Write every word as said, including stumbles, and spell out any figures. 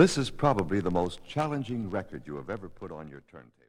This is probably the most challenging record you have ever put on your turntable.